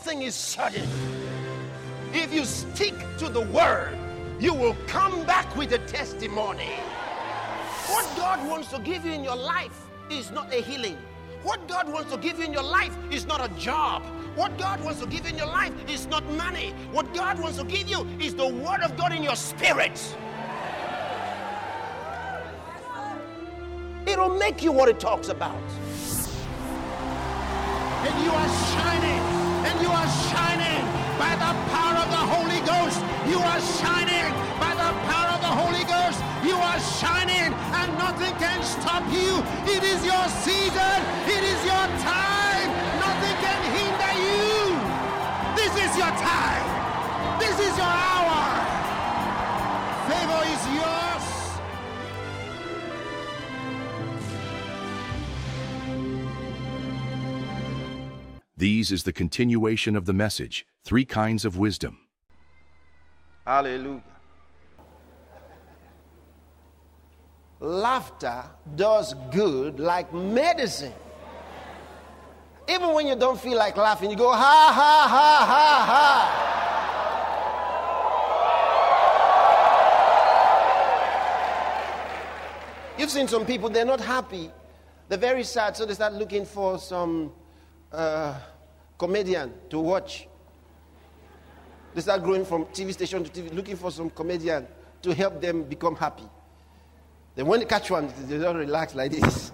something is sudden. If you stick to the word, you will come back with a testimony. What God wants to give you in your life is not a healing. What God wants to give you in your life is not a job. What God wants to give you in your life is not money. What God wants to give you is the word of God in your spirit. It'll make you what it talks about. And you are shining. And you are shining by the power of the Holy Ghost. You are shining by the power of the Holy Ghost. You are shining and nothing can stop you. It is your season. It is your time. Nothing can hinder you. This is your time. This is your hour. Favor is yours. These is the continuation of the message, 3 kinds of wisdom. Hallelujah. Laughter does good like medicine. Even when you don't feel like laughing, you go, ha, ha, ha, ha, ha. You've seen some people, they're not happy. They're very sad, so they start looking for some comedian to watch. They start growing from TV station to TV, looking for some comedian to help them become happy. Then when they catch one, they don't relax like this.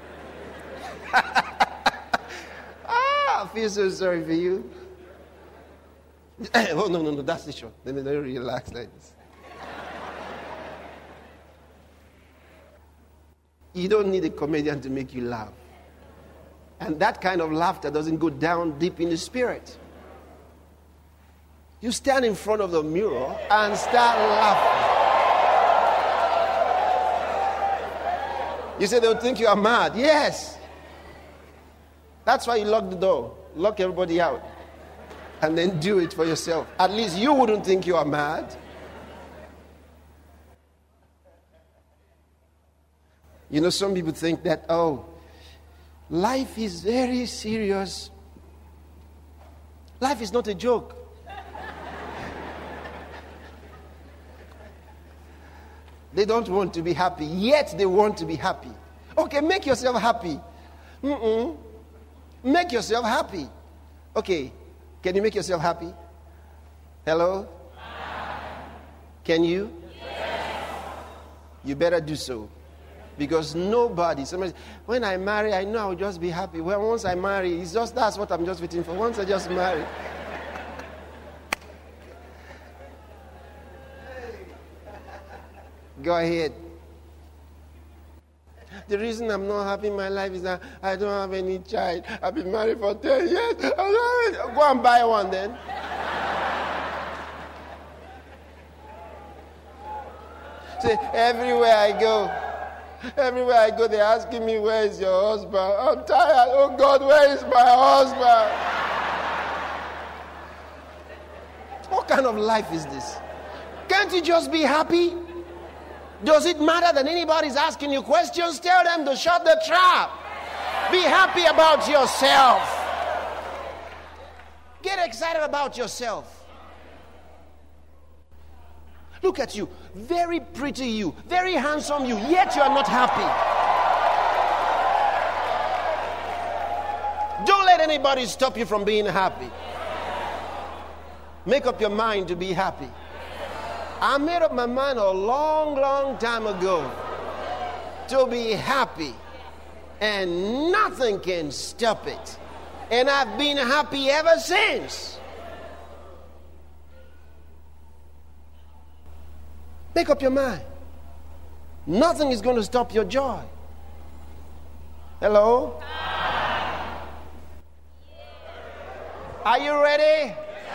I feel so sorry for you. Oh, no, that's the shot. Then they don't relax like this. You don't need a comedian to make you laugh. And that kind of laughter doesn't go down deep in the spirit. You stand in front of the mirror and start laughing. You say they'll think you are mad. Yes. That's why you lock the door. Lock everybody out. And then do it for yourself. At least you wouldn't think you are mad. You know, some people think that, life is very serious. Life is not a joke. They don't want to be happy, yet they want to be happy. Okay, make yourself happy. Make yourself happy. Okay, can you make yourself happy? Hello? Can you? Yes. You better do so. Because somebody, when I marry, I know I'll just be happy. Well, once I marry, that's what I'm just waiting for. Once I just marry. Go ahead. The reason I'm not happy in my life is that I don't have any child. I've been married for 10 years. Go and buy one then. See, everywhere I go, they're asking me, where is your husband? I'm tired. Oh God, where is my husband? What kind of life is this? Can't you just be happy? Does it matter that anybody's asking you questions? Tell them to shut the trap. Be happy about yourself. Get excited about yourself. Look at you. Very pretty you. Very handsome you. Yet you are not happy. Don't let anybody stop you from being happy. Make up your mind to be happy. I made up my mind a long, long time ago to be happy, and nothing can stop it. And I've been happy ever since. Make up your mind. Nothing is going to stop your joy. Hello? Are you ready?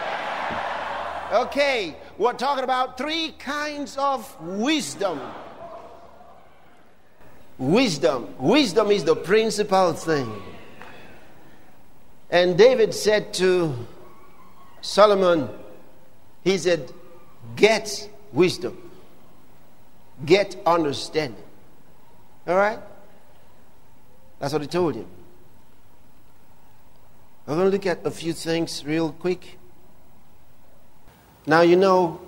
Okay, we're talking about 3 kinds of wisdom. Wisdom is the principal thing. And David said to Solomon, he said, get wisdom, get understanding. All right? That's what he told him. We're going to look at a few things real quick. Now, you know,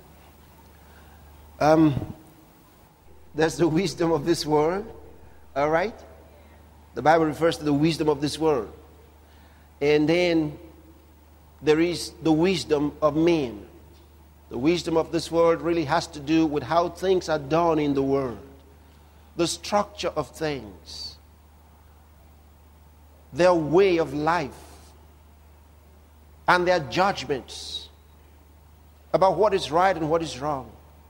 there's the wisdom of this world, all right? The Bible refers to the wisdom of this world. And then there is the wisdom of men. The wisdom of this world really has to do with how things are done in the world, the structure of things, their way of life, and their judgments about what is right and what is wrong,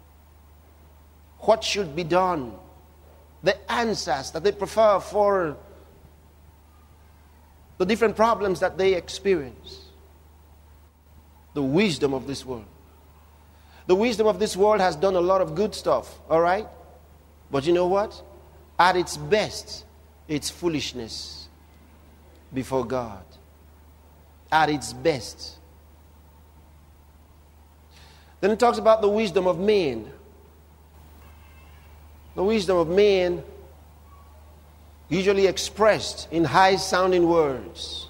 what should be done, the answers that they prefer for the different problems that they experience. The wisdom of this world. The wisdom of this world has done a lot of good stuff, all right? But you know what? At its best, it's foolishness before God. At its best. Then it talks about the wisdom of men. The wisdom of men, usually expressed in high-sounding words,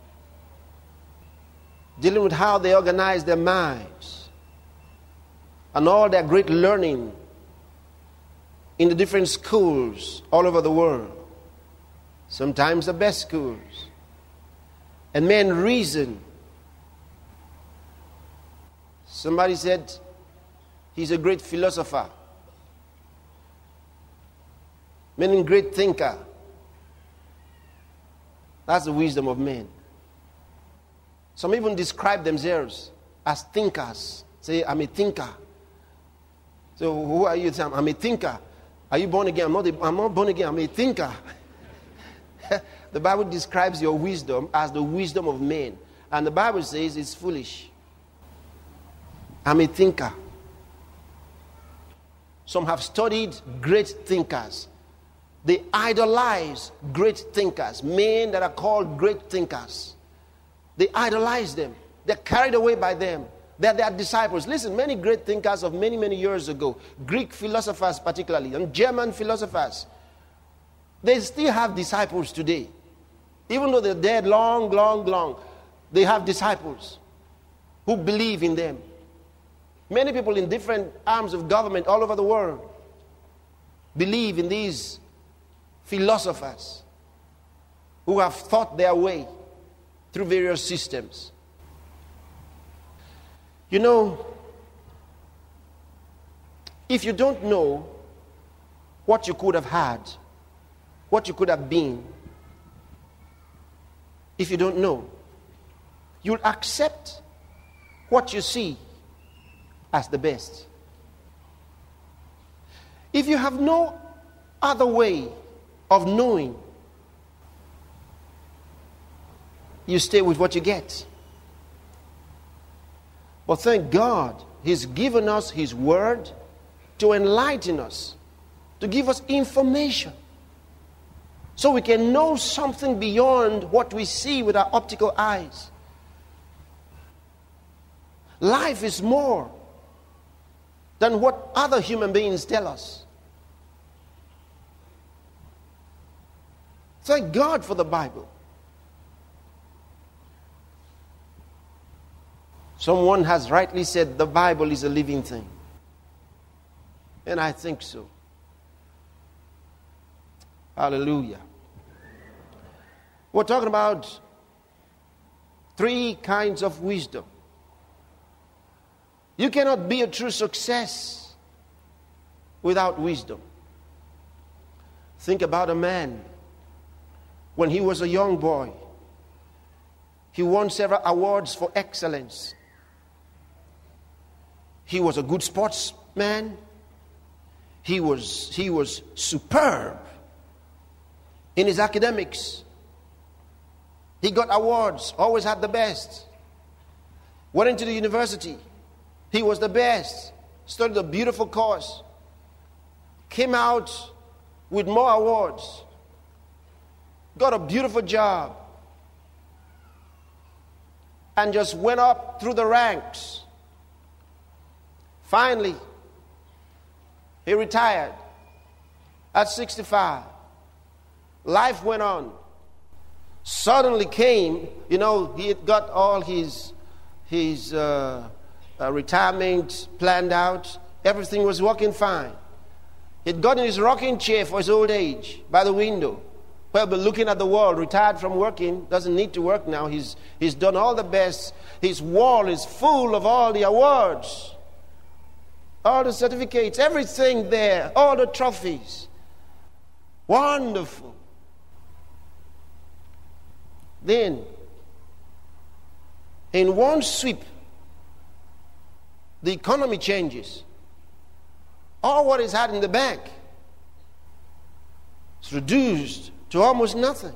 dealing with how they organize their minds and all their great learning in the different schools all over the world, sometimes the best schools. And men reason. Somebody said he's a great philosopher, meaning great thinker. That's the wisdom of men. Some even describe themselves as thinkers. Say, I'm a thinker. So who are you? I'm a thinker. Are you born again? I'm not born again. I'm a thinker. The Bible describes your wisdom as the wisdom of men. And the Bible says it's foolish. I'm a thinker. Some have studied great thinkers. They idolize great thinkers, men that are called great thinkers. They idolize them. They're carried away by them. They're their disciples. Listen, many great thinkers of many, many years ago, Greek philosophers particularly, and German philosophers, they still have disciples today. Even though they're dead long, they have disciples who believe in them. Many people in different arms of government all over the world believe in these philosophers who have thought their way through various systems. You know, if you don't know what you could have had, what you could have been, if you don't know, you'll accept what you see as the best. If you have no other way of knowing, you stay with what you get. But thank God, He's given us His Word to enlighten us, to give us information, so we can know something beyond what we see with our optical eyes. Life is more than what other human beings tell us. Thank God for the Bible. Someone has rightly said the Bible is a living thing. And I think so. Hallelujah. We're talking about 3 kinds of wisdom. You cannot be a true success without wisdom. Think about a man. When he was a young boy, he won several awards for excellence. He was a good sportsman. He was superb in his academics. He got awards, always had the best. Went into the university. He was the best. Studied a beautiful course. Came out with more awards. Got a beautiful job. And just went up through the ranks. Finally, he retired at 65. Life went on. suddenly came. You know, he had got all his retirement planned out. Everything was working fine. He'd gotten his rocking chair for his old age by the window. Probably looking at the world, retired from working, doesn't need to work now. He's done all the best. His wall is full of all the awards, all the certificates, everything there, all the trophies. Wonderful. Then, in one sweep, the economy changes. All what he's had in the bank is reduced to almost nothing.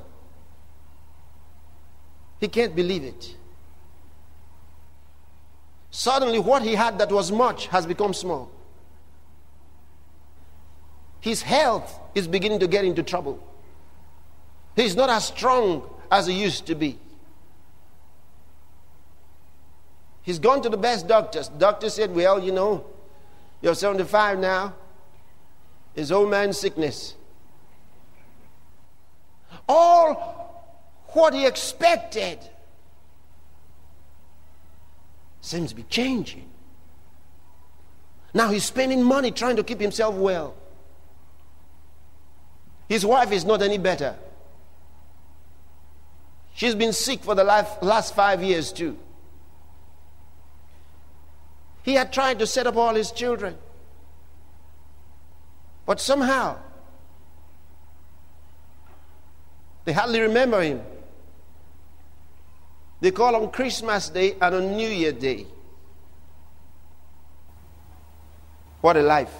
He can't believe it. Suddenly, what he had that was much has become small. His health is beginning to get into trouble. He's not as strong as he used to be. He's gone to the best doctors. The doctor said, well, you know, you're 75 now. It's old man sickness. All what he expected seems to be changing. Now he's spending money trying to keep himself well. His wife is not any better. She's been sick for the last 5 years too. He had tried to set up all his children. But somehow, they hardly remember him. They call on Christmas Day and on New Year Day. What a life.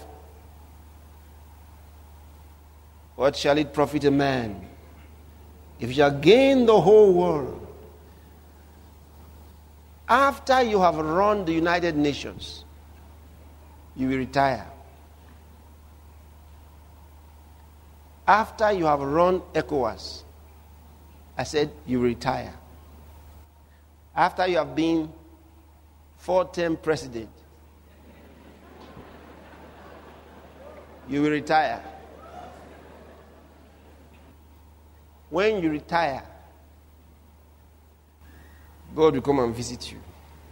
What shall it profit a man if he shall gain the whole world? After you have run the United Nations, you will retire. After you have run ECOWAS, I said you will retire. After you have been 4-term president, you will retire. When you retire, God will come and visit you.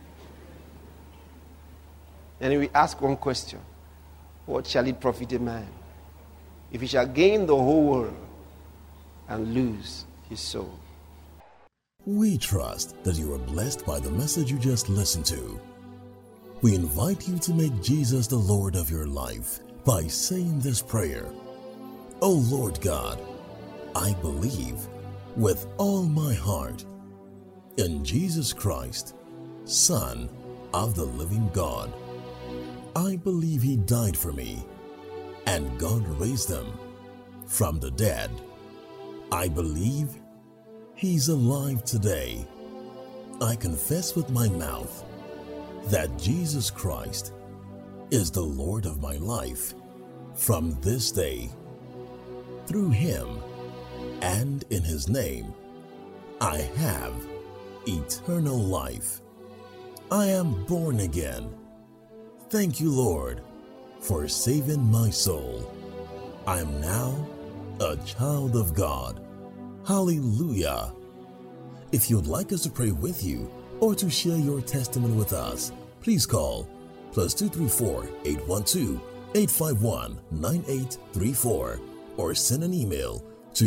And he will ask one question. What shall it profit a man if he shall gain the whole world and lose his soul? We trust that you are blessed by the message you just listened to. We invite you to make Jesus the Lord of your life by saying this prayer. O Lord God, I believe with all my heart in Jesus Christ, Son of the living God. I believe he died for me, and God raised him from the dead. I believe he's alive today. I confess with my mouth that Jesus Christ is the Lord of my life from this day. Through him and in his name, I have eternal life. I am born again. Thank you, Lord, for saving my soul. I am now a child of God. Hallelujah. If you'd like us to pray with you or to share your testimony with us, please call +234 812 851 9834 or send an email to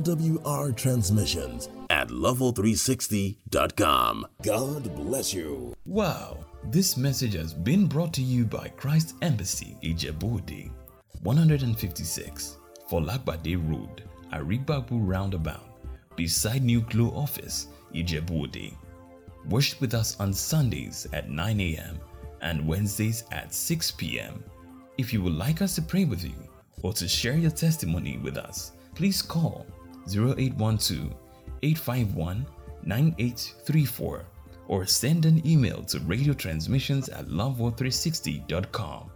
lwrtransmissions@level360.com. God bless you. Wow, this message has been brought to you by Christ Embassy, Ijebu-Ode, 156 Folagbade Road, Arigbabu Roundabout, beside New Glow Office, Ijebu-Ode. Worship with us on Sundays at 9 a.m. and Wednesdays at 6 p.m. If you would like us to pray with you or to share your testimony with us, please call 0812-851-9834 or send an email to radiotransmissions@loveworld360.com.